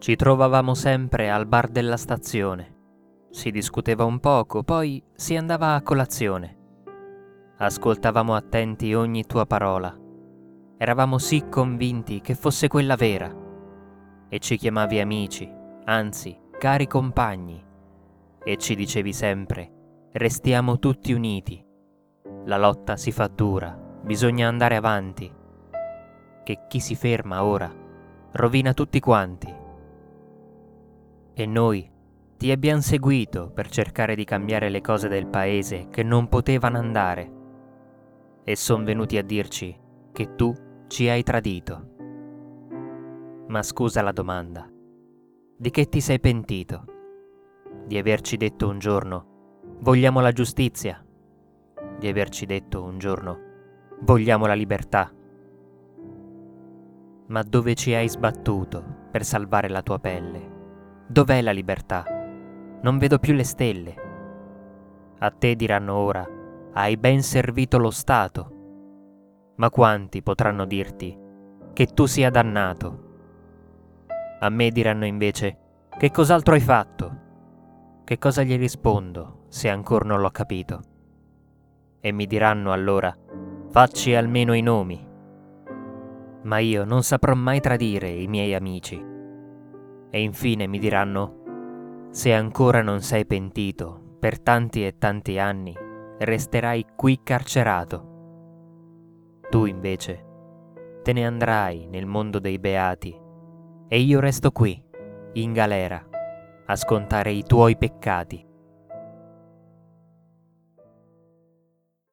Ci trovavamo sempre al bar della stazione. Si discuteva un poco, poi si andava a colazione. Ascoltavamo attenti ogni tua parola. Eravamo sì convinti che fosse quella vera. E ci chiamavi amici, anzi, cari compagni. E ci dicevi sempre, restiamo tutti uniti. La lotta si fa dura, bisogna andare avanti. Che chi si ferma ora rovina tutti quanti. E noi ti abbiamo seguito per cercare di cambiare le cose del paese che non potevano andare. E son venuti a dirci che tu ci hai tradito. Ma scusa la domanda, di che ti sei pentito? Di averci detto un giorno, vogliamo la giustizia? Di averci detto un giorno, vogliamo la libertà? Ma dove ci hai sbattuto per salvare la tua pelle? Dov'è la libertà? Non vedo più le stelle. A te diranno ora, hai ben servito lo Stato. Ma quanti potranno dirti che tu sia dannato? A me diranno invece, che cos'altro hai fatto? Che cosa gli rispondo se ancora non l'ho capito? E mi diranno allora, facci almeno i nomi. Ma io non saprò mai tradire i miei amici. E infine mi diranno, se ancora non sei pentito, per tanti e tanti anni, resterai qui carcerato. Tu invece te ne andrai nel mondo dei beati e io resto qui, in galera, a scontare i tuoi peccati.